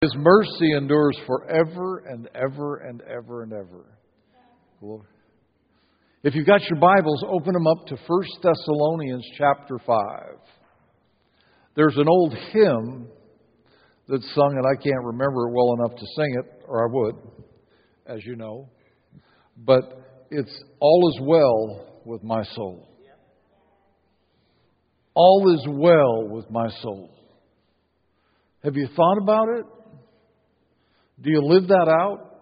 His mercy endures forever and ever and ever and ever. Glory. If you've got your Bibles, open them up to 1 Thessalonians chapter 5. There's an old hymn that's sung, and I can't remember it well enough to sing it, or I would, as you know. But it's "All is well with my soul." All is well with my soul. Have you thought about it? Do you live that out?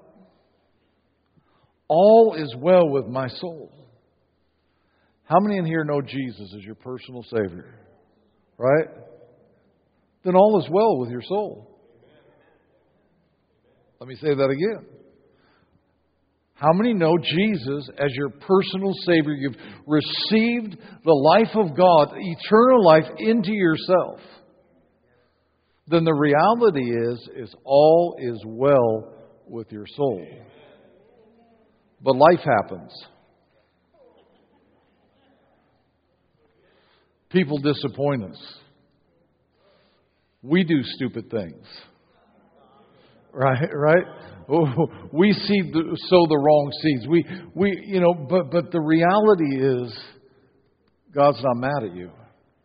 All is well with my soul. How many in here know Jesus as your personal Savior? Right? Then all is well with your soul. Let me say that again. How many know Jesus as your personal Savior? You've received the life of God, eternal life, into yourself. Then the reality is all is well with your soul. But life happens. People disappoint us. We do stupid things. Right? Oh, we sow the wrong seeds. But the reality is God's not mad at you.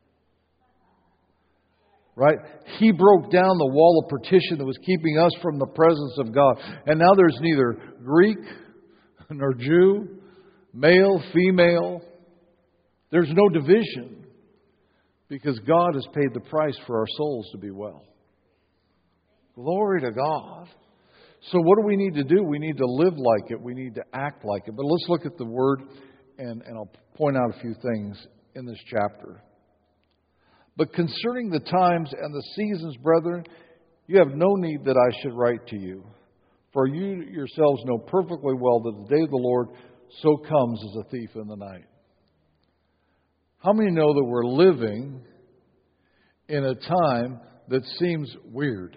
Right? He broke down the wall of partition that was keeping us from the presence of God. And now there's neither Greek nor Jew, male, female. There's no division because God has paid the price for our souls to be well. Glory to God. So what do we need to do? We need to live like it. We need to act like it. But let's look at the Word, and I'll point out a few things in this chapter. But concerning the times and the seasons, brethren, you have no need that I should write to you. For you yourselves know perfectly well that the day of the Lord so comes as a thief in the night. How many know that we're living in a time that seems weird?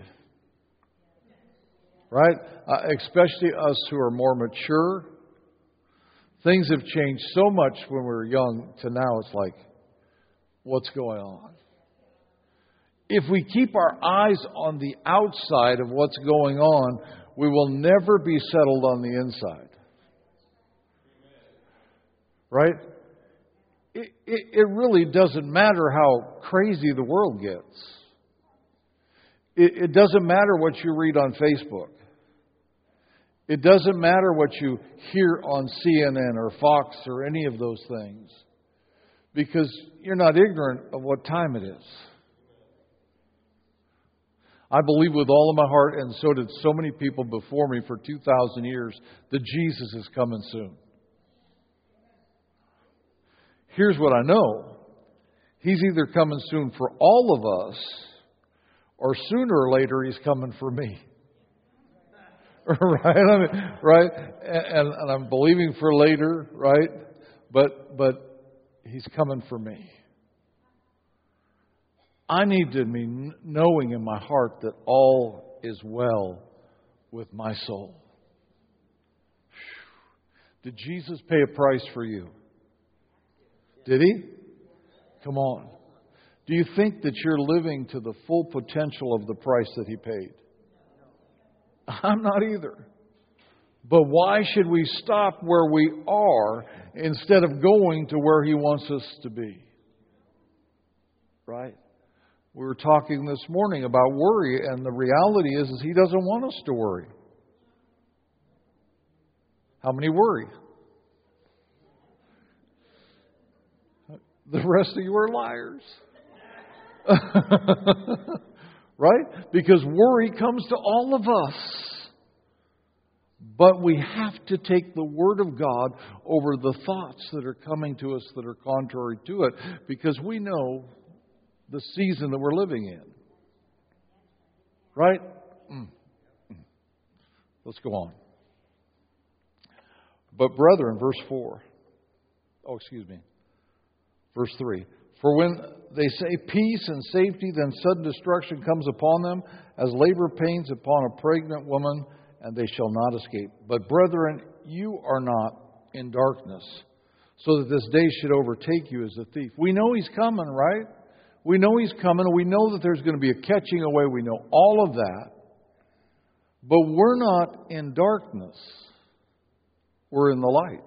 Right? Especially us who are more mature. Things have changed so much when we were young to now it's like, what's going on? If we keep our eyes on the outside of what's going on, we will never be settled on the inside. Right? It really doesn't matter how crazy the world gets. It doesn't matter what you read on Facebook. It doesn't matter what you hear on CNN or Fox or any of those things. Because you're not ignorant of what time it is. I believe with all of my heart, and so did so many people before me for 2,000 years, that Jesus is coming soon. Here's what I know. He's either coming soon for all of us, or sooner or later He's coming for me. Right? And I'm believing for later, right? But He's coming for me. I need to be knowing in my heart that all is well with my soul. Did Jesus pay a price for you? Did He? Come on. Do you think that you're living to the full potential of the price that He paid? I'm not either. But why should we stop where we are instead of going to where He wants us to be? Right? We were talking this morning about worry, and the reality is He doesn't want us to worry. How many worry? The rest of you are liars. Right? Because worry comes to all of us. But we have to take the Word of God over the thoughts that are coming to us that are contrary to it, because we know the season that we're living in. Right? Let's go on. But brethren, verse 4. Verse 3. For when they say peace and safety, then sudden destruction comes upon them, as labor pains upon a pregnant woman, and they shall not escape. But brethren, you are not in darkness, so that this day should overtake you as a thief. We know He's coming, right? We know He's coming, and we know that there's going to be a catching away. We know all of that. But we're not in darkness. We're in the light.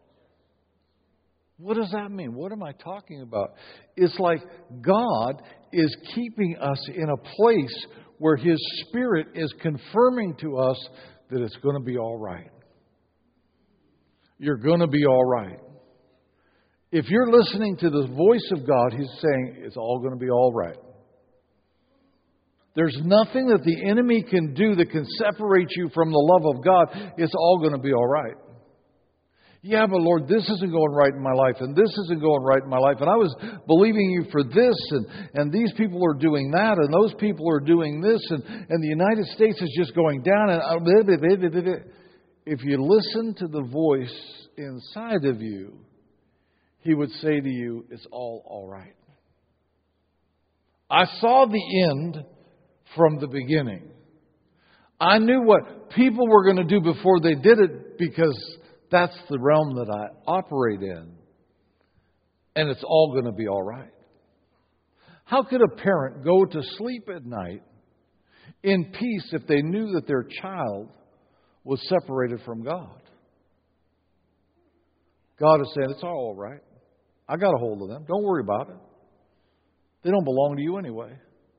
What does that mean? What am I talking about? It's like God is keeping us in a place where His Spirit is confirming to us that it's going to be all right. You're going to be all right. If you're listening to the voice of God, He's saying it's all going to be all right. There's nothing that the enemy can do that can separate you from the love of God. It's all going to be all right. Yeah, but Lord, this isn't going right in my life, and this isn't going right in my life, and I was believing You for this, and these people are doing that, and those people are doing this, and the United States is just going down. And if you listen to the voice inside of you, He would say to you, it's all right. I saw the end from the beginning. I knew what people were going to do before they did it, because that's the realm that I operate in. And it's all going to be all right. How could a parent go to sleep at night in peace if they knew that their child was separated from God? God is saying, it's all right. I got a hold of them. Don't worry about it. They don't belong to you anyway.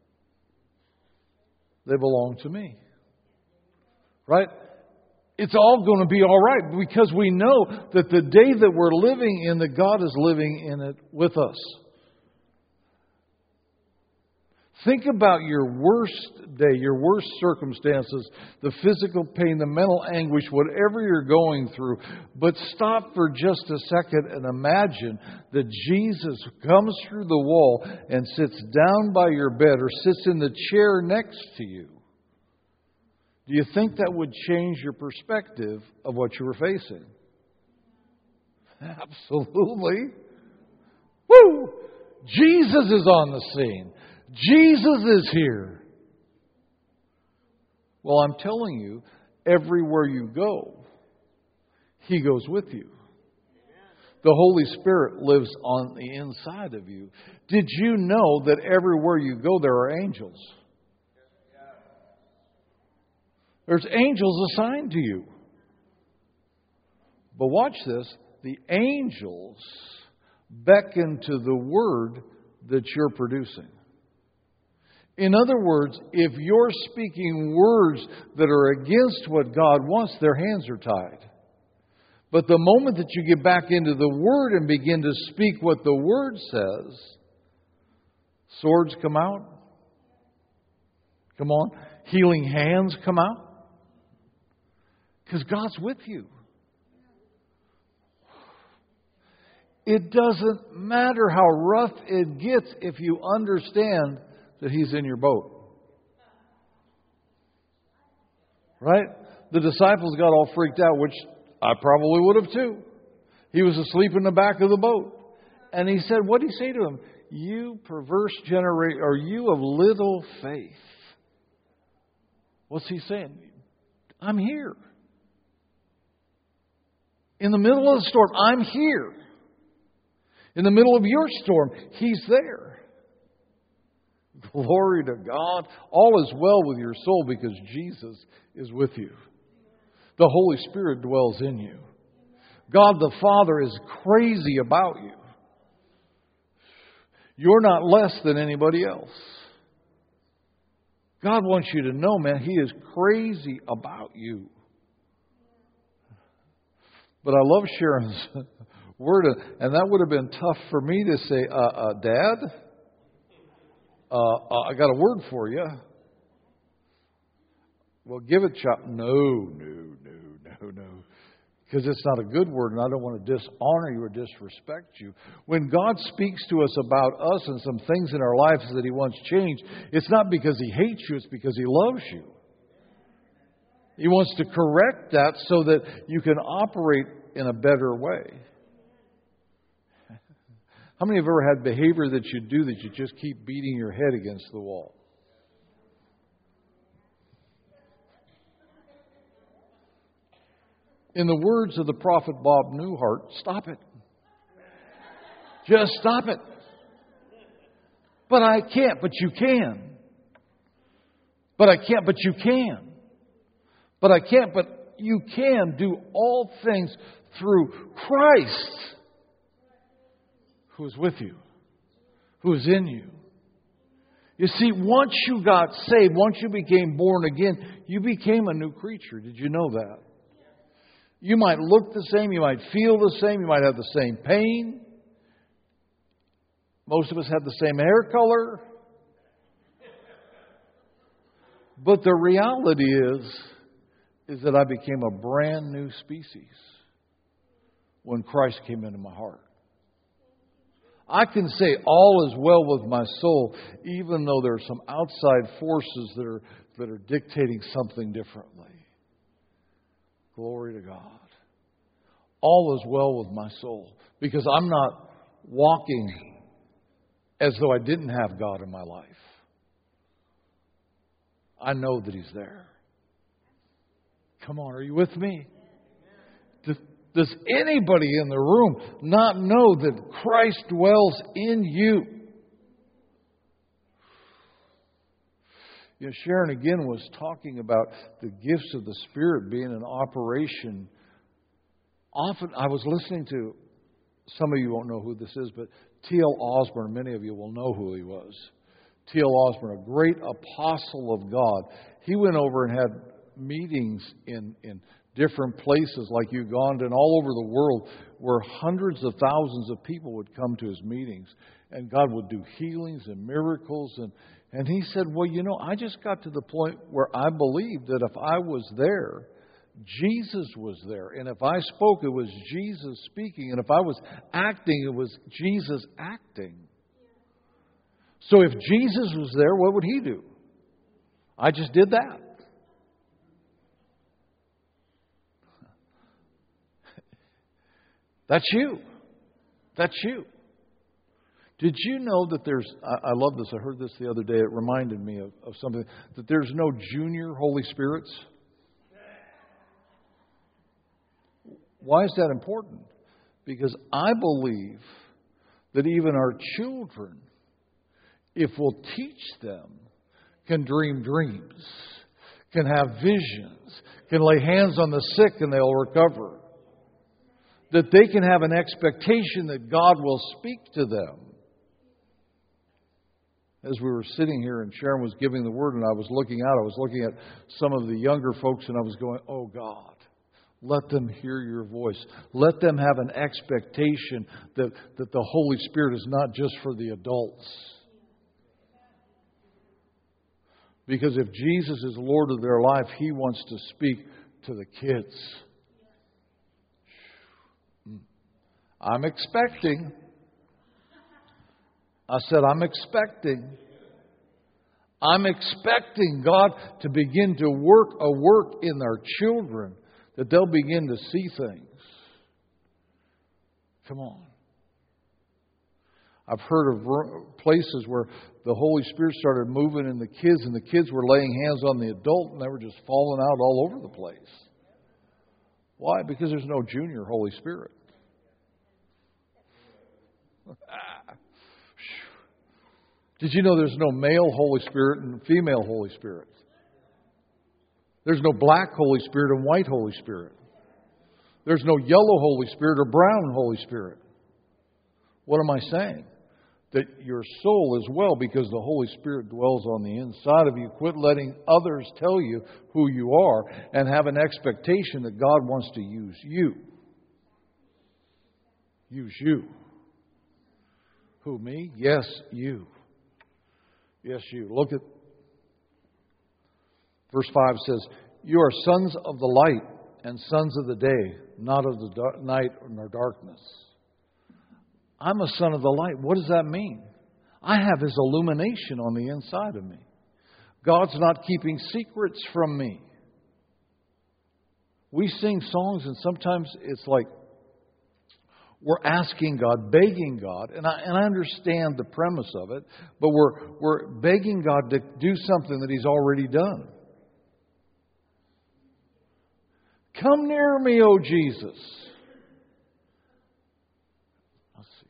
They belong to me. Right? It's all going to be all right, because we know that the day that we're living in, that God is living in it with us. Think about your worst day, your worst circumstances, the physical pain, the mental anguish, whatever you're going through. But stop for just a second and imagine that Jesus comes through the wall and sits down by your bed or sits in the chair next to you. Do you think that would change your perspective of what you were facing? Absolutely. Woo! Jesus is on the scene. Jesus is here. Well, I'm telling you, everywhere you go, He goes with you. The Holy Spirit lives on the inside of you. Did you know that everywhere you go, there are angels? There's angels assigned to you. But watch this. The angels beckon to the word that you're producing. In other words, if you're speaking words that are against what God wants, their hands are tied. But the moment that you get back into the Word and begin to speak what the Word says, swords come out. Come on. Healing hands come out. Because God's with you. It doesn't matter how rough it gets if you understand that He's in your boat. Right? The disciples got all freaked out, which I probably would have too. He was asleep in the back of the boat. And He said, what did He say to him? You perverse generation, or you of little faith. What's He saying? I'm here. In the middle of the storm, I'm here. In the middle of your storm, He's there. Glory to God. All is well with your soul because Jesus is with you. The Holy Spirit dwells in you. God the Father is crazy about you. You're not less than anybody else. God wants you to know, man, He is crazy about you. But I love Sharon's word, and that would have been tough for me to say, Dad, I got a word for you. Well, give it, child. No. Because it's not a good word, and I don't want to dishonor you or disrespect you. When God speaks to us about us and some things in our lives that He wants changed, it's not because He hates you, it's because He loves you. He wants to correct that so that you can operate in a better way. How many have ever had behavior that you do that you just keep beating your head against the wall? In the words of the prophet Bob Newhart, stop it. Just stop it. But I can't, but you can. But I can't, but you can. But I can't. But you can do all things through Christ, who is with you, who is in you. You see, once you got saved, once you became born again, you became a new creature. Did you know that? You might look the same, you might feel the same, you might have the same pain. Most of us have the same hair color. But the reality is that I became a brand new species when Christ came into my heart. I can say all is well with my soul, even though there are some outside forces that are dictating something differently. Glory to God. All is well with my soul, because I'm not walking as though I didn't have God in my life. I know that He's there. Come on, are you with me? Does anybody in the room not know that Christ dwells in you? You know, Sharon again was talking about the gifts of the Spirit being in operation. Often, I was listening to, some of you won't know who this is, but T.L. Osborne, many of you will know who he was. T.L. Osborne, a great apostle of God. He went over and had meetings in different places like Uganda and all over the world, where hundreds of thousands of people would come to his meetings, and God would do healings and miracles. And he said, well, you know, I just got to the point where I believed that if I was there, Jesus was there. And if I spoke, it was Jesus speaking. And if I was acting, it was Jesus acting. So if Jesus was there, what would He do? I just did that. That's you. That's you. Did you know that there's, I love this, I heard this the other day, it reminded me of something, that there's no junior Holy Spirits? Why is that important? Because I believe that even our children, if we'll teach them, can dream dreams, can have visions, can lay hands on the sick and they'll recover. That they can have an expectation that God will speak to them. As we were sitting here and Sharon was giving the word and I was looking at some of the younger folks and I was going, oh God, let them hear your voice. Let them have an expectation that the Holy Spirit is not just for the adults. Because if Jesus is Lord of their life, He wants to speak to the kids. I'm expecting. I said, I'm expecting. I'm expecting God to begin to work a work in our children, that they'll begin to see things. Come on. I've heard of places where the Holy Spirit started moving in the kids, and the kids were laying hands on the adult, and they were just falling out all over the place. Why? Because there's no junior Holy Spirit. Did you know there's no male Holy Spirit and female Holy Spirit? There's no black Holy Spirit and white Holy Spirit. There's no yellow Holy Spirit or brown Holy Spirit. What am I saying? That your soul is well because the Holy Spirit dwells on the inside of you. Quit letting others tell you who you are and have an expectation that God wants to use you. Use you. Who, me? Yes, you. Yes, you. Look at verse 5 says, you are sons of the light and sons of the day, not of the night nor darkness. I'm a son of the light. What does that mean? I have His illumination on the inside of me. God's not keeping secrets from me. We sing songs and sometimes it's like we're asking God, begging God, and I understand the premise of it, but we're begging God to do something that He's already done. Come near me, O Jesus. Let's see.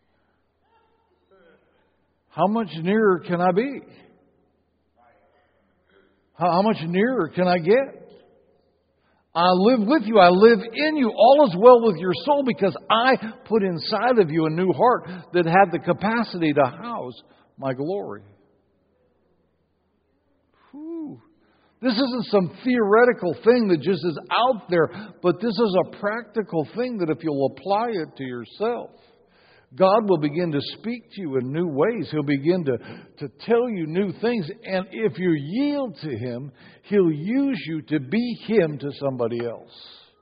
How much nearer can I be? How much nearer can I get? I live with you. I live in you. All is well with your soul because I put inside of you a new heart that had the capacity to house my glory. Whew. This isn't some theoretical thing that just is out there, but this is a practical thing that if you'll apply it to yourself, God will begin to speak to you in new ways. He'll begin to tell you new things. And if you yield to Him, He'll use you to be Him to somebody else.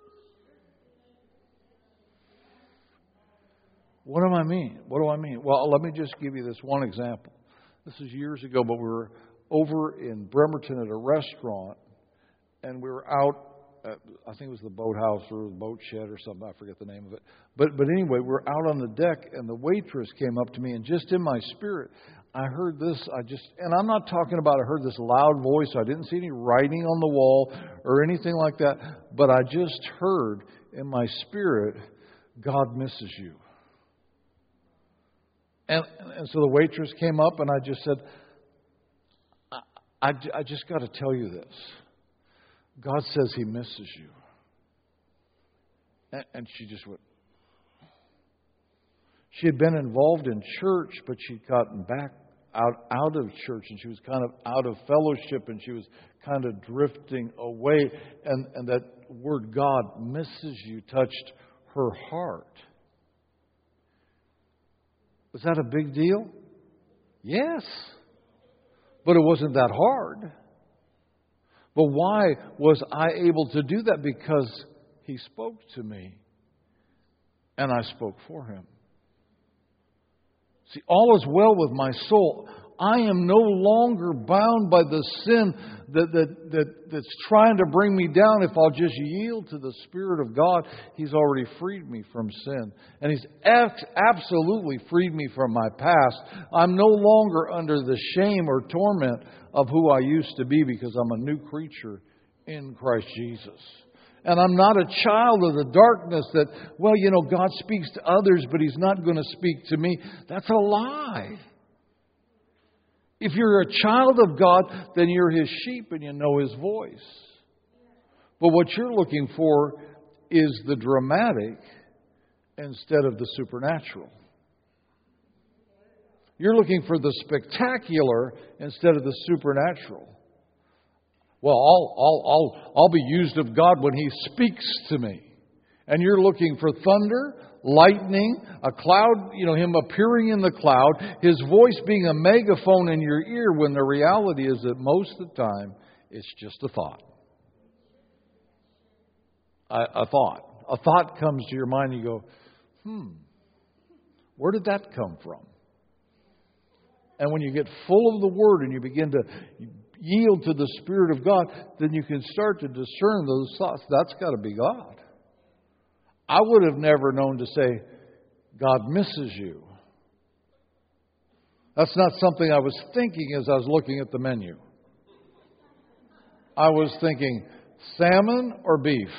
What do I mean? What do I mean? Well, let me just give you this one example. This is years ago, but we were over in Bremerton at a restaurant, and we were out. I think it was the boathouse or the boat shed or something. I forget the name of it. But anyway, we're out on the deck, and the waitress came up to me, and just in my spirit, I heard this. And I'm not talking about I heard this loud voice. I didn't see any writing on the wall or anything like that. But I just heard in my spirit, God misses you. And so the waitress came up, and I just said, I just got to tell you this. God says He misses you. And she just went. She had been involved in church, but she'd gotten back out of church, and she was kind of out of fellowship, and she was kind of drifting away. And that word, God misses you, touched her heart. Was that a big deal? Yes. But it wasn't that hard. But why was I able to do that? Because He spoke to me, and I spoke for Him. See, all is well with my soul. I am no longer bound by the sin that's trying to bring me down. If I'll just yield to the Spirit of God, He's already freed me from sin. And He's absolutely freed me from my past. I'm no longer under the shame or torment of who I used to be because I'm a new creature in Christ Jesus. And I'm not a child of the darkness that, God speaks to others, but He's not going to speak to me. That's a lie. If you're a child of God, then you're His sheep and you know His voice. But what you're looking for is the dramatic instead of the supernatural. You're looking for the spectacular instead of the supernatural. Well, I'll be used of God when He speaks to me. And you're looking for thunder, lightning, a cloud, Him appearing in the cloud, His voice being a megaphone in your ear, when the reality is that most of the time it's just a thought. A thought. A thought comes to your mind and you go, where did that come from? And when you get full of the Word and you begin to yield to the Spirit of God, then you can start to discern those thoughts. That's got to be God. I would have never known to say, God misses you. That's not something I was thinking as I was looking at the menu. I was thinking, salmon or beef?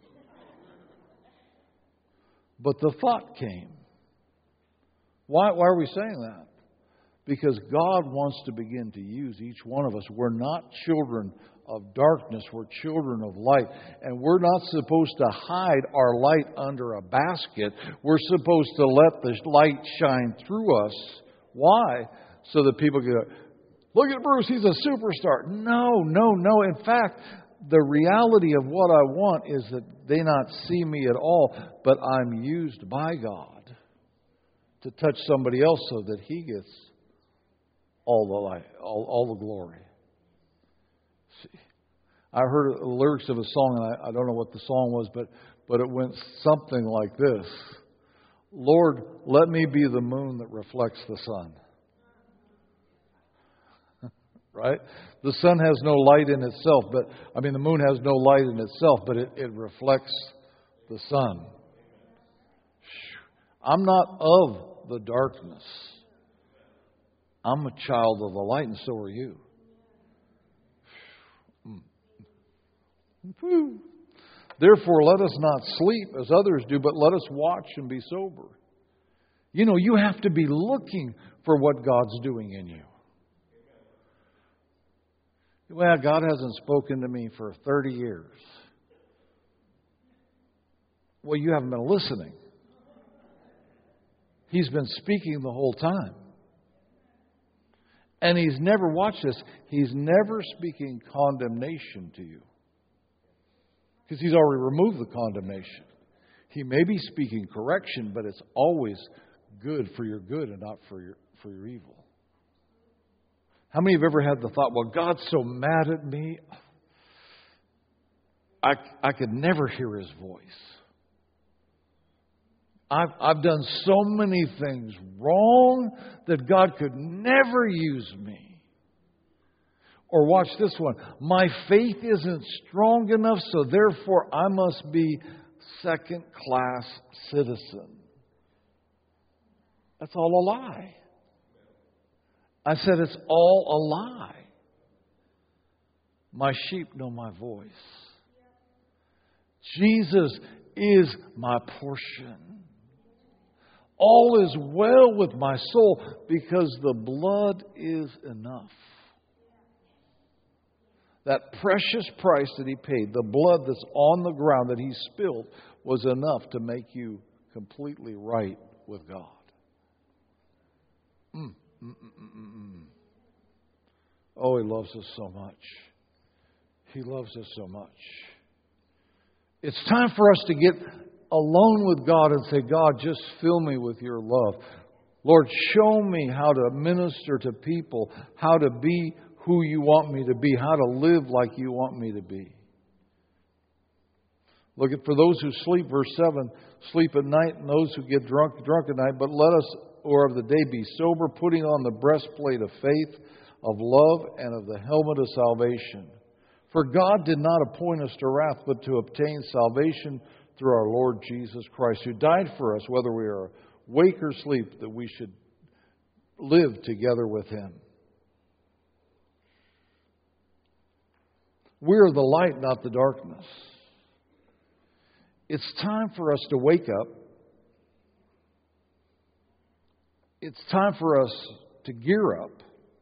But the thought came. Why are we saying that? Because God wants to begin to use each one of us. We're not children of darkness. We're children of light. And we're not supposed to hide our light under a basket. We're supposed to let the light shine through us. Why? So that people can go, look at Bruce, he's a superstar. No. In fact, the reality of what I want is that they not see me at all, but I'm used by God to touch somebody else so that He gets all the light, all the glory. See, I heard the lyrics of a song, and I don't know what the song was, but it went something like this. Lord, let me be the moon that reflects the sun. Right? The sun has no light in itself, the moon has no light in itself, but it reflects the sun. I'm not of the darkness. I'm a child of the light, and so are you. Therefore, let us not sleep as others do, but let us watch and be sober. You have to be looking for what God's doing in you. Well, God hasn't spoken to me for 30 years. Well, you haven't been listening. He's been speaking the whole time. And He's never, watch this, He's never speaking condemnation to you. Because He's already removed the condemnation. He may be speaking correction, but it's always good for your good and not for your evil. How many have ever had the thought, well, God's so mad at me, I could never hear His voice. I've done so many things wrong that God could never use me. Or watch this one. My faith isn't strong enough, so therefore I must be second-class citizen. That's all a lie. I said it's all a lie. My sheep know my voice. Jesus is my portion. All is well with my soul because the blood is enough. That precious price that He paid, the blood that's on the ground that He spilled, was enough to make you completely right with God. Oh, He loves us so much. He loves us so much. It's time for us to get alone with God and say, God, just fill me with your love. Lord, show me how to minister to people, how to be who you want me to be, how to live like you want me to be. Look at, for those who sleep, verse 7, sleep at night, and those who get drunk at night. But let us, who are of the day, be sober, putting on the breastplate of faith, of love, and of the helmet of salvation. For God did not appoint us to wrath, but to obtain salvation through our Lord Jesus Christ, who died for us, whether we are awake or asleep, that we should live together with Him. We are the light, not the darkness. It's time for us to wake up. It's time for us to gear up.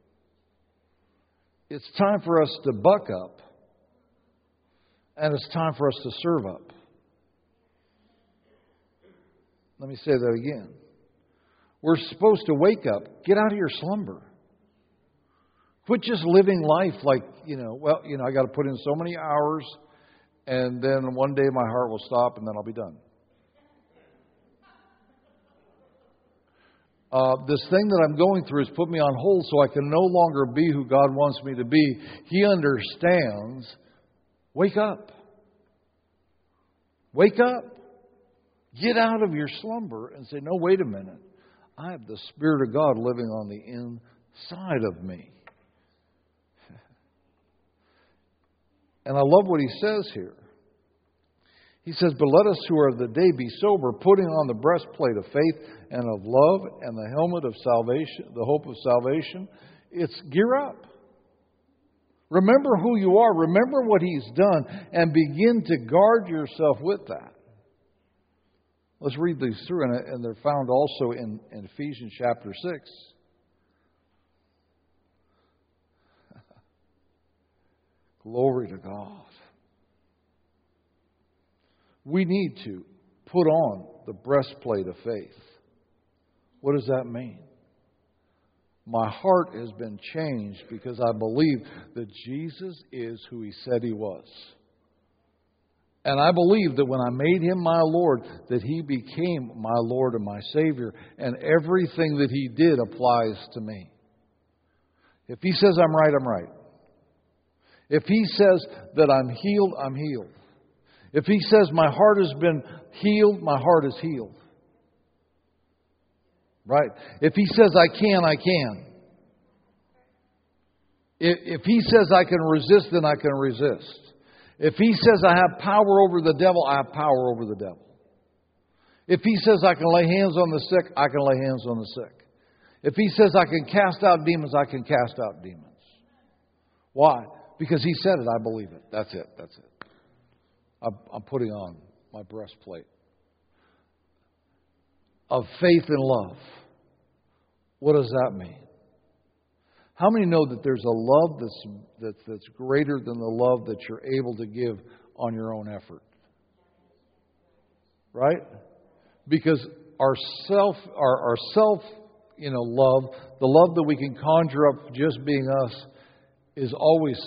It's time for us to buck up. And it's time for us to serve up. Let me say that again. We're supposed to wake up. Get out of your slumber. Quit just living life like, I got to put in so many hours, and then one day my heart will stop, and then I'll be done. This thing that I'm going through has put me on hold so I can no longer be who God wants me to be. He understands. Wake up. Wake up. Get out of your slumber and say, no, wait a minute. I have the Spirit of God living on the inside of me. And I love what he says here. He says, but let us who are of the day be sober, putting on the breastplate of faith and of love and the helmet of salvation, the hope of salvation. It's gear up. Remember who you are. Remember what He's done and begin to guard yourself with that. Let's read these through, and they're found also in Ephesians chapter 6. Glory to God. We need to put on the breastplate of faith. What does that mean? My heart has been changed because I believe that Jesus is who He said He was. And I believe that when I made Him my Lord, that He became my Lord and my Savior. And everything that He did applies to me. If He says I'm right, I'm right. If He says that I'm healed, I'm healed. If He says my heart has been healed, my heart is healed. Right? If He says I can, I can. If He says I can resist, then I can resist. If He says I have power over the devil, I have power over the devil. If He says I can lay hands on the sick, I can lay hands on the sick. If He says I can cast out demons, I can cast out demons. Why? Because He said it, I believe it. That's it. That's it. I'm putting on my breastplate of faith and love. What does that mean? How many know that there's a love that's greater than the love that you're able to give on your own effort? right? Because our self, love, the love that we can conjure up just being us, is always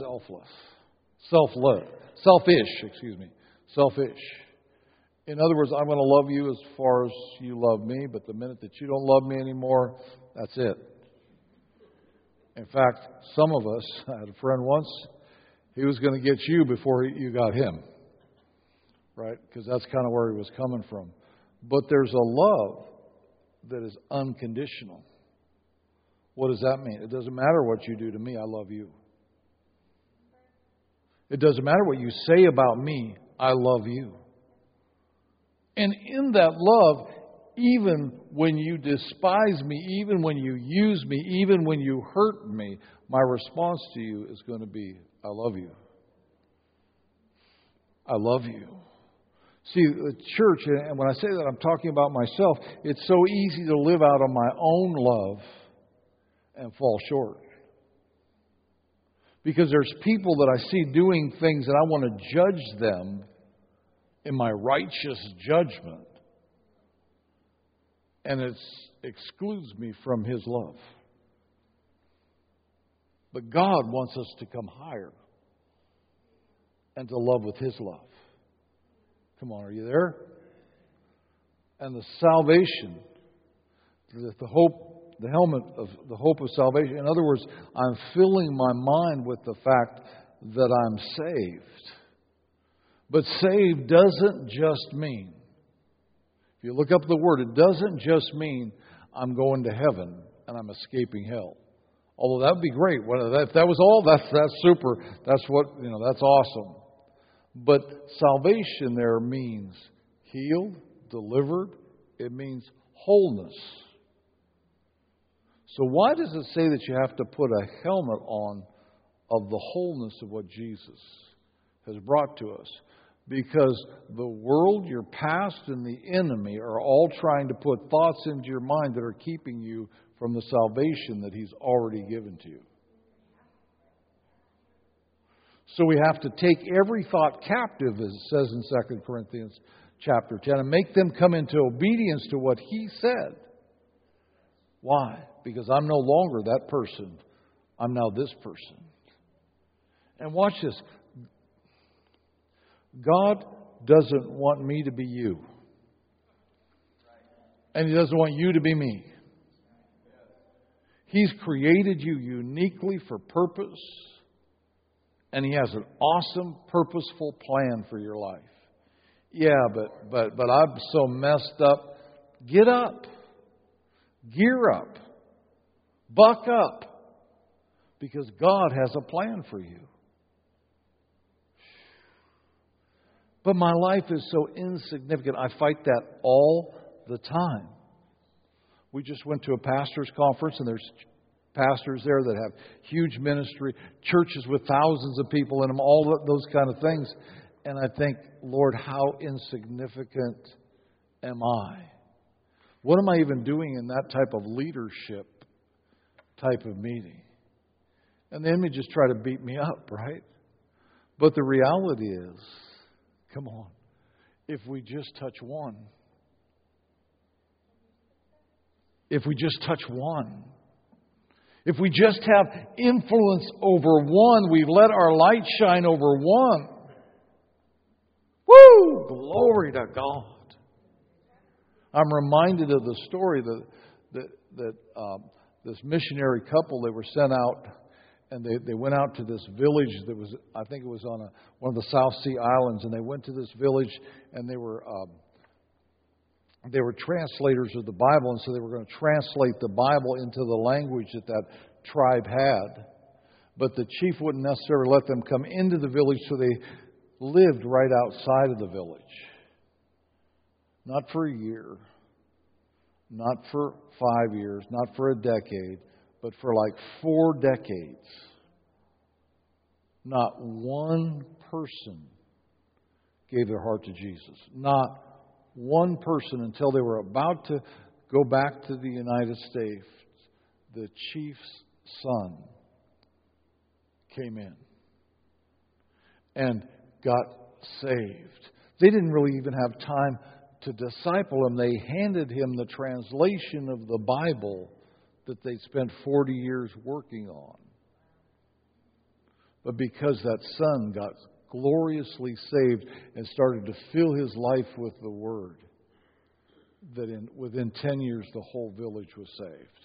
selfish. In other words, I'm going to love you as far as you love me, but the minute that you don't love me anymore, that's it. In fact, some of us, I had a friend once, he was going to get you before you got him, right? Because that's kind of where he was coming from. But there's a love that is unconditional. What does that mean? It doesn't matter what you do to me, I love you. It doesn't matter what you say about me, I love you. And in that love, even when you despise me, even when you use me, even when you hurt me, my response to you is going to be, I love you. I love you. See, the church, and when I say that, I'm talking about myself, it's so easy to live out of my own love and fall short. Because there's people that I see doing things and I want to judge them in my righteous judgment. And it excludes me from His love. But God wants us to come higher and to love with His love. Come on, are you there? And the salvation, the hope, the helmet of the hope of salvation. In other words, I'm filling my mind with the fact that I'm saved. But saved doesn't just mean, if you look up the word, it doesn't just mean I'm going to heaven and I'm escaping hell. Although that would be great. If that was all, that's super. That's awesome. But salvation there means healed, delivered. It means wholeness. So why does it say that you have to put a helmet on of the wholeness of what Jesus has brought to us? Because the world, your past, and the enemy are all trying to put thoughts into your mind that are keeping you from the salvation that He's already given to you. So we have to take every thought captive, as it says in 2 Corinthians chapter 10, and make them come into obedience to what He said. Why? Because I'm no longer that person. I'm now this person. And watch this. God doesn't want me to be you. And He doesn't want you to be me. He's created you uniquely for purpose. And He has an awesome, purposeful plan for your life. Yeah, but I'm so messed up. Get up. Gear up. Buck up. Because God has a plan for you. But my life is so insignificant. I fight that all the time. We just went to a pastor's conference, and there's pastors there that have huge ministry, churches with thousands of people in them, all those kind of things. And I think, Lord, how insignificant am I? What am I even doing in that type of leadership type of meeting? And the enemy just try to beat me up, right? But the reality is, come on, if we just touch one, if we just touch one, if we just have influence over one, we've let our light shine over one. Woo! Glory to God. I'm reminded of the story that this missionary couple, they were sent out, and they went out to this village that was, I think it was on one of the South Sea Islands, and they went to this village, and they were translators of the Bible, and so they were going to translate the Bible into the language that tribe had. But the chief wouldn't necessarily let them come into the village, so they lived right outside of the village. Not for a year, not for 5 years, not for a decade, but for like 4 decades. Not one person gave their heart to Jesus. Not one person, until they were about to go back to the United States. The chief's son came in and got saved. They didn't really even have time to disciple him, they handed him the translation of the Bible that they spent 40 years working on. But because that son got gloriously saved and started to fill his life with the Word, that within 10 years the whole village was saved.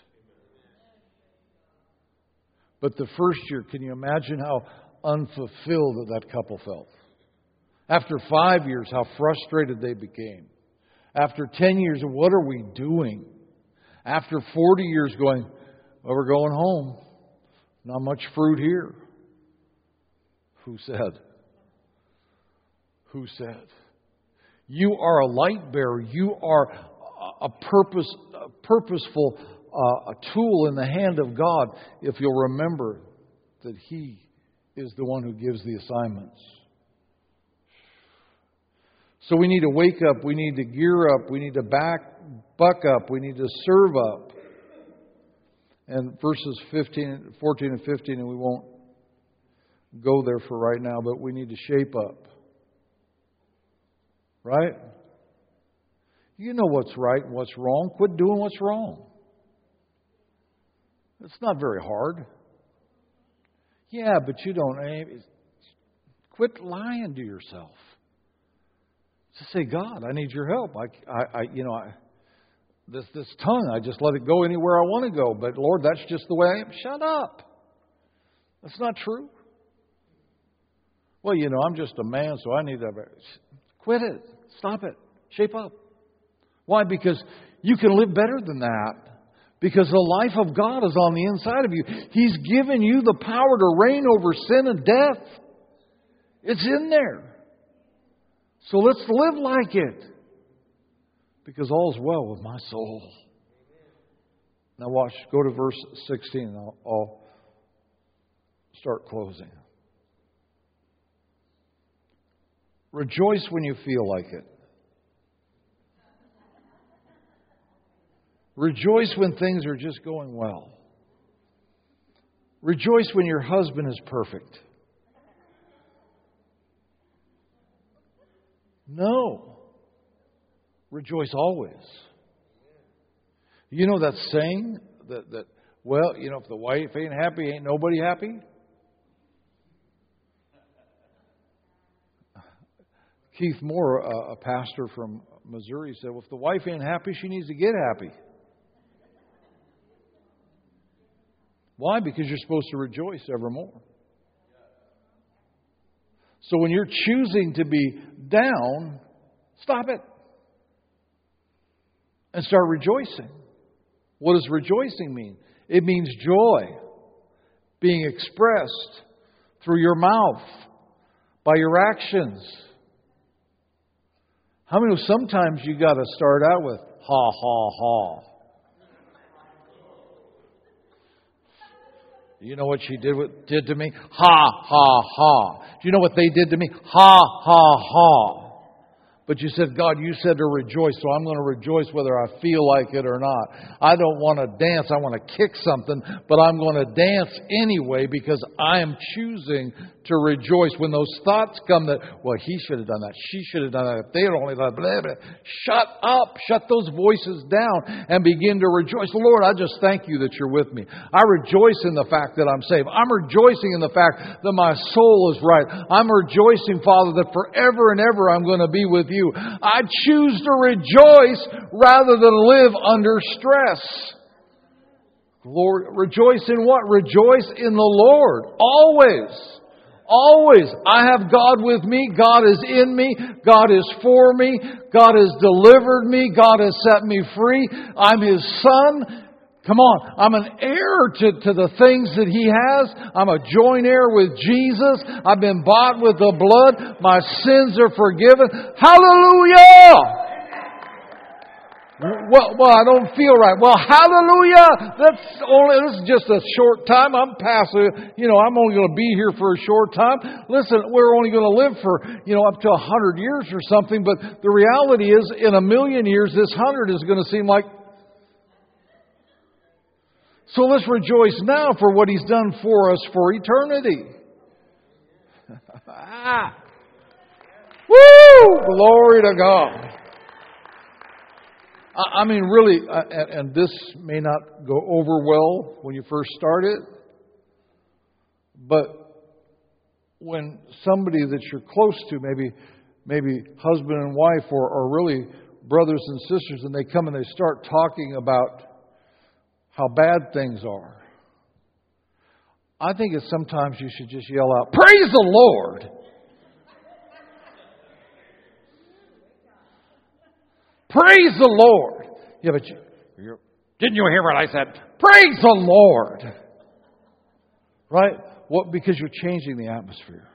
But the first year, can you imagine how unfulfilled that couple felt? After 5 years, how frustrated they became. After 10 years, what are we doing? After 40 years going, well, we're going home. Not much fruit here. Who said? Who said? You are a light bearer. You are a purposeful a tool in the hand of God if you'll remember that He is the one who gives the assignments. So we need to wake up, we need to gear up, we need to buck up, we need to serve up. And verses 14 and 15, and we won't go there for right now, but we need to shape up. Right? You know what's right and what's wrong. Quit doing what's wrong. It's not very hard. Yeah, but you don't. Quit lying to yourself. Just say, God, I need your help. This tongue, I just let it go anywhere I want to go. But Lord, that's just the way I am. Shut up. That's not true. Well, I'm just a man, so I need to. Quit it. Stop it. Shape up. Why? Because you can live better than that. Because the life of God is on the inside of you. He's given you the power to reign over sin and death. It's in there. So let's live like it. Because all's well with my soul. Now watch, go to verse 16 and I'll start closing. Rejoice when you feel like it. Rejoice when things are just going well. Rejoice when your husband is perfect. No. Rejoice always. You know that saying that if the wife ain't happy, ain't nobody happy? Keith Moore, a pastor from Missouri, said, well, if the wife ain't happy, she needs to get happy. Why? Because you're supposed to rejoice evermore. So when you're choosing to be down, stop it. And start rejoicing. What does rejoicing mean? It means joy being expressed through your mouth, by your actions. How many know sometimes you got to start out with ha, ha, ha. You know what she did to me? Ha, ha, ha. Do you know what they did to me? Ha, ha, ha. But you said, God, you said to rejoice, so I'm going to rejoice whether I feel like it or not. I don't want to dance. I want to kick something, but I'm going to dance anyway because I am choosing to rejoice. When those thoughts come that, well, he should have done that, she should have done that, if they had only done blah, blah, shut up, shut those voices down and begin to rejoice. Lord, I just thank you that you're with me. I rejoice in the fact that I'm saved. I'm rejoicing in the fact that my soul is right. I'm rejoicing, Father, that forever and ever I'm going to be with you. I choose to rejoice rather than live under stress. Lord, rejoice in what? Rejoice in the Lord. Always. Always. I have God with me. God is in me. God is for me. God has delivered me. God has set me free. I'm His son. Come on, I'm an heir to the things that He has. I'm a joint heir with Jesus. I've been bought with the blood. My sins are forgiven. Hallelujah! Well, I don't feel right. Well, hallelujah! This is just a short time. I'm passive. I'm only going to be here for a short time. Listen, we're only going to live for, up to 100 years or something. But the reality is, in 1,000,000 years, this 100 is going to seem like. So let's rejoice now for what He's done for us for eternity. Woo! Glory to God. I mean, really, and this may not go over well when you first start it, but when somebody that you're close to, maybe husband and wife, or really brothers and sisters, and they come and they start talking about how bad things are, I think it's sometimes you should just yell out, "Praise the Lord!" Praise the Lord. Yeah, but didn't you hear what I said? Praise the Lord. Right? What? Because you're changing the atmosphere.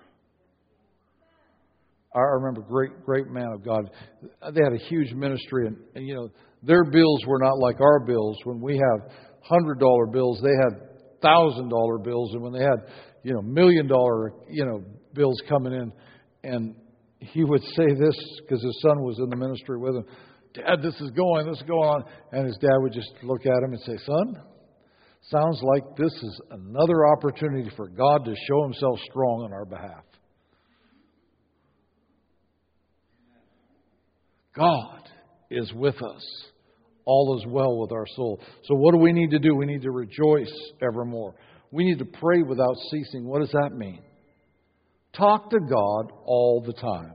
I remember great man of God. They had a huge ministry, and you know, their bills were not like our bills. When we have $100 bills, they had $1,000 bills, and when they had, you know, $1 million, bills coming in, and he would say this because his son was in the ministry with him. "Dad, this is going on." And his dad would just look at him and say, "Son, sounds like this is another opportunity for God to show Himself strong on our behalf." God is with us. All is well with our soul. So what do we need to do? We need to rejoice evermore. We need to pray without ceasing. What does that mean? Talk to God all the time.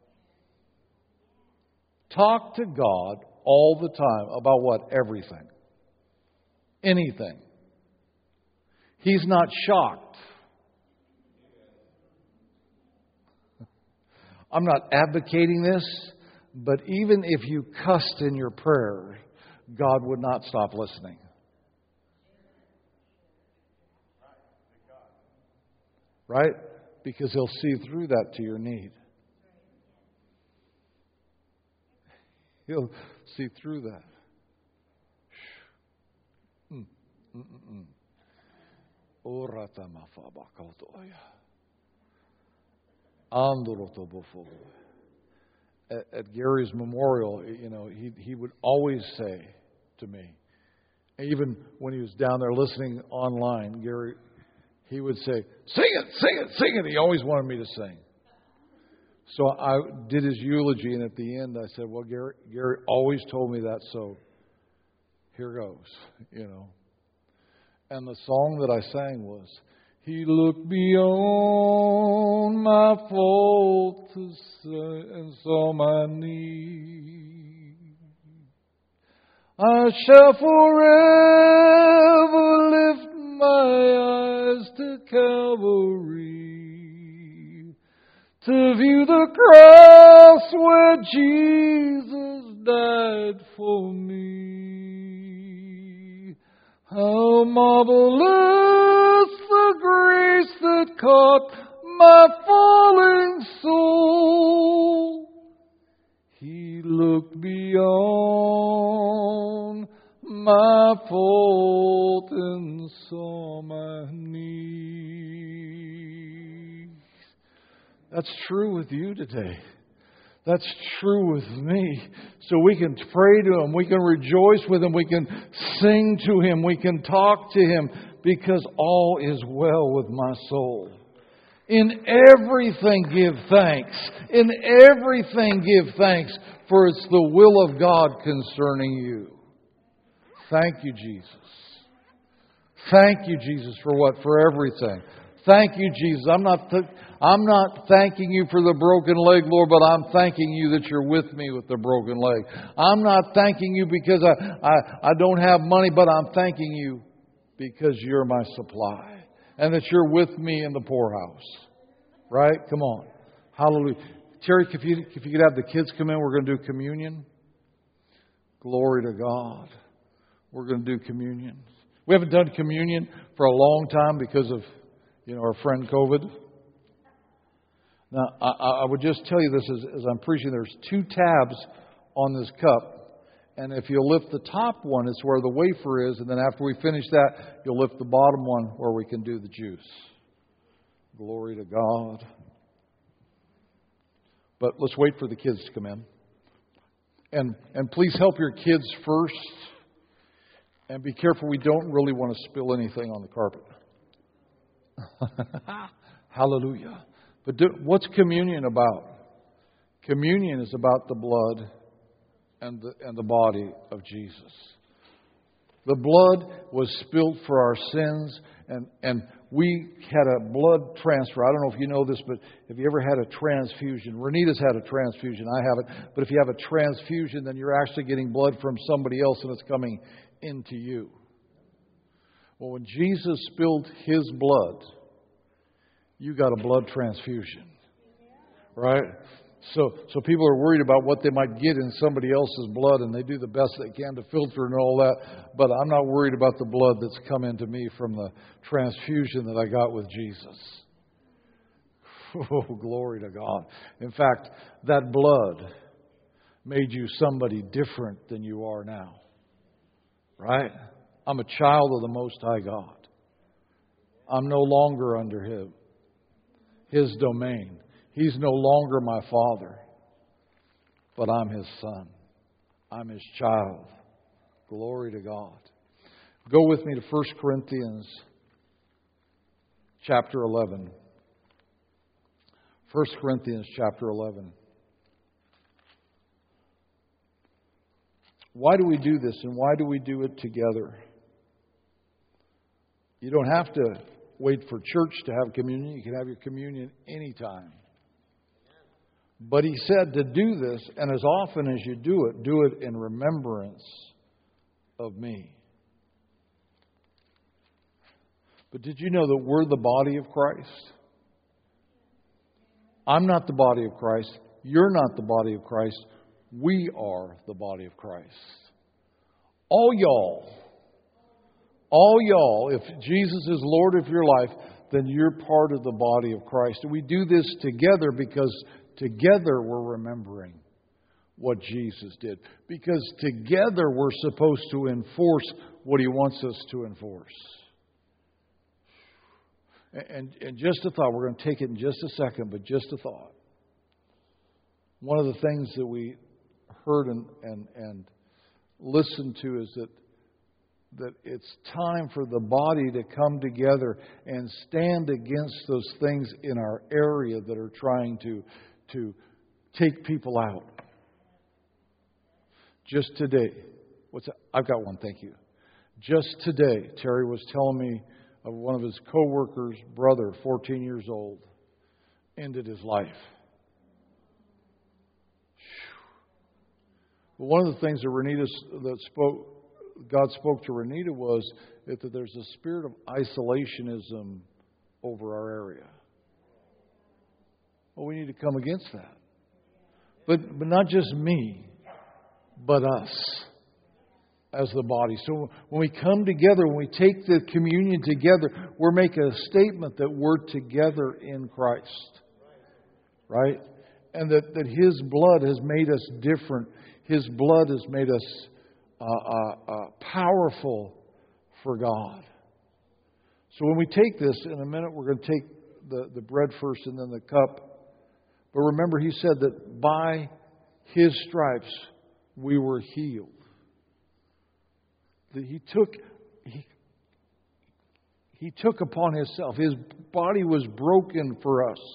Talk to God all the time about what? Everything. Anything. He's not shocked. I'm not advocating this, but even if you cussed in your prayer, God would not stop listening. Right? Because He'll see through that to your need. He'll see through that. At Gary's memorial, you know, he would always say to me, even when he was down there listening online, Gary, he would say, "Sing it, sing it, sing it." He always wanted me to sing. So I did his eulogy, and at the end I said, "Well, Gary always told me that, so here goes," you know. And the song that I sang was, "He looked beyond my fault and saw my need. I shall forever lift my eyes to Calvary, to view the cross where Jesus died for me. How marvelous the grace that caught my falling soul. He looked beyond my fault and saw my need." That's true with you today. That's true with me. So we can pray to Him. We can rejoice with Him. We can sing to Him. We can talk to Him, because all is well with my soul. In everything give thanks. In everything give thanks, for it's the will of God concerning you. Thank you, Jesus. Thank you, Jesus, for what? For everything. Thank you, Jesus. I'm not thanking you for the broken leg, Lord, but I'm thanking you that you're with me with the broken leg. I'm not thanking you because I don't have money, but I'm thanking you because you're my supply and that you're with me in the poorhouse. Right? Come on. Hallelujah. Terry, if you could have the kids come in, we're going to do communion. Glory to God. We're going to do communion. We haven't done communion for a long time because of, our friend COVID. Now, I would just tell you this as I'm preaching. There's 2 tabs on this cup. And if you lift the top one, it's where the wafer is. And then after we finish that, you'll lift the bottom one where we can do the juice. Glory to God. But let's wait for the kids to come in. And please help your kids first. And be careful, we don't really want to spill anything on the carpet. Hallelujah. But what's communion about? Communion is about the blood and the body of Jesus. The blood was spilled for our sins, and we had a blood transfer. I don't know if you know this, but have you ever had a transfusion? Renita's had a transfusion. I haven't. But if you have a transfusion, then you're actually getting blood from somebody else, and it's coming into you. Well, when Jesus spilled His blood, you got a blood transfusion. Right? So people are worried about what they might get in somebody else's blood, and they do the best they can to filter and all that. But I'm not worried about the blood that's come into me from the transfusion that I got with Jesus. Oh, glory to God. In fact, that blood made you somebody different than you are now. Right? I'm a child of the Most High God. I'm no longer under His domain. He's no longer my father, but I'm His son. I'm His child. Glory to God. Go with me to 1 Corinthians chapter 11. 1 Corinthians chapter 11. Why do we do this, and why do we do it together? You don't have to wait for church to have communion. You can have your communion anytime. But He said to do this, and as often as you do it in remembrance of me. But did you know that we're the body of Christ? I'm not the body of Christ. You're not the body of Christ. We are the body of Christ. All y'all, if Jesus is Lord of your life, then you're part of the body of Christ. And we do this together because together we're remembering what Jesus did. Because together we're supposed to enforce what He wants us to enforce. And just a thought, we're going to take it in just a second, but just a thought. One of the things that we heard and listened to is that it's time for the body to come together and stand against those things in our area that are trying to take people out. Just today, I've got one, thank you. Just today, Terry was telling me of one of his co-workers' brother, 14 years old, ended his life. But one of the things that God spoke to Renita was that there's a spirit of isolationism over our area. Well, we need to come against that. But not just me, but us as the body. So when we come together, when we take the communion together, we're making a statement that we're together in Christ. Right? And that His blood has made us different. His blood has made us powerful for God. So when we take this, in a minute we're going to take the bread first and then the cup. But remember, He said that by His stripes we were healed. That He took upon Himself. His body was broken for us,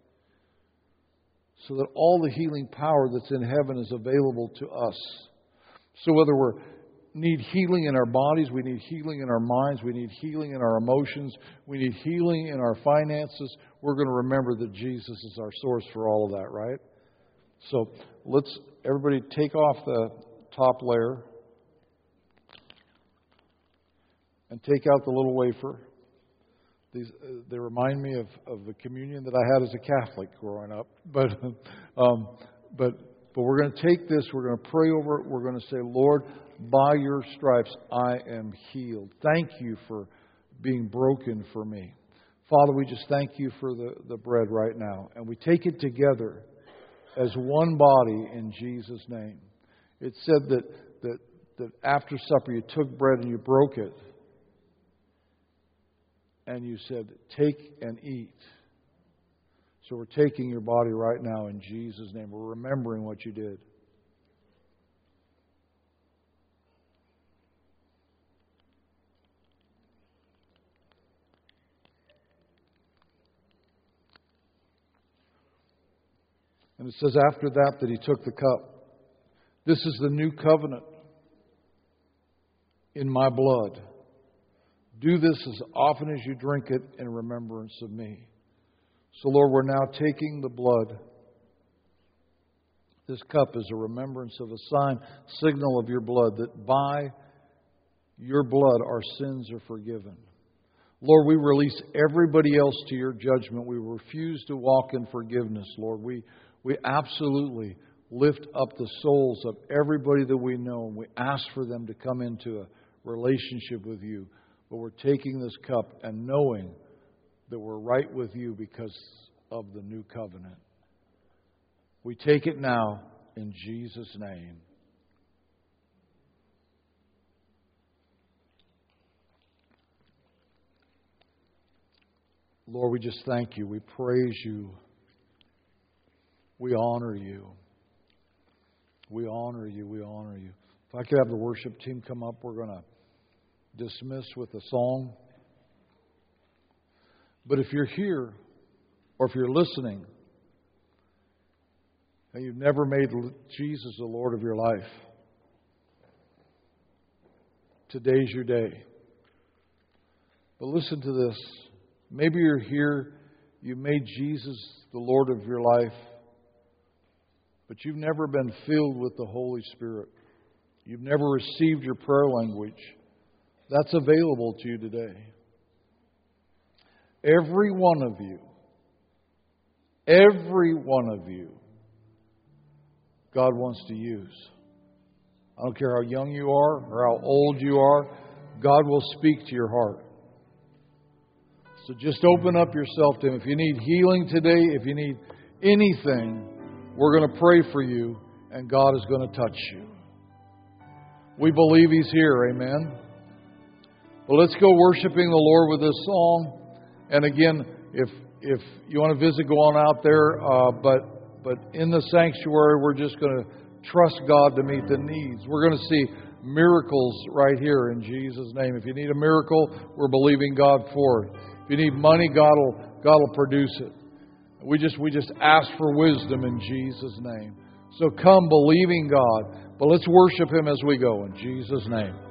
so that all the healing power that's in heaven is available to us. So whether we need healing in our bodies, we need healing in our minds, we need healing in our emotions, we need healing in our finances, we're going to remember that Jesus is our source for all of that, right? So let's everybody take off the top layer and take out the little wafer. They remind me of the communion that I had as a Catholic growing up. But we're going to take this, we're going to pray over it, we're going to say, Lord, by Your stripes I am healed. Thank You for being broken for me. Father, we just thank You for the bread right now. And we take it together as one body in Jesus' name. It said that after supper You took bread and You broke it. And You said, take and eat. So we're taking Your body right now in Jesus' name. We're remembering what You did. And it says after that He took the cup. This is the new covenant in my blood. Do this as often as you drink it in remembrance of me. So, Lord, we're now taking the blood. This cup is a remembrance of a sign, signal of your blood, that by your blood our sins are forgiven. Lord, we release everybody else to your judgment. We refuse to walk in forgiveness, Lord. We absolutely lift up the souls of everybody that we know, and we ask for them to come into a relationship with you. But we're taking this cup and knowing that we're right with you because of the new covenant. We take it now in Jesus' name. Lord, we just thank you. We praise you. We honor you. We honor you. We honor you. If I could have the worship team come up, we're going to dismiss with a song. But if you're here, or if you're listening, and you've never made Jesus the Lord of your life, today's your day. But listen to this. Maybe you're here, you made Jesus the Lord of your life, but you've never been filled with the Holy Spirit. You've never received your prayer language. That's available to you today. Every one of you, God wants to use. I don't care how young you are or how old you are, God will speak to your heart. So just open up yourself to Him. If you need healing today, if you need anything, we're going to pray for you, and God is going to touch you. We believe He's here, amen? Well, let's go worshiping the Lord with this song. And again, if you want to visit, go on out there. But in the sanctuary, we're just going to trust God to meet the needs. We're going to see miracles right here in Jesus' name. If you need a miracle, we're believing God for it. If you need money, God will produce it. We just ask for wisdom in Jesus' name. So come believing God. But let's worship Him as we go in Jesus' name.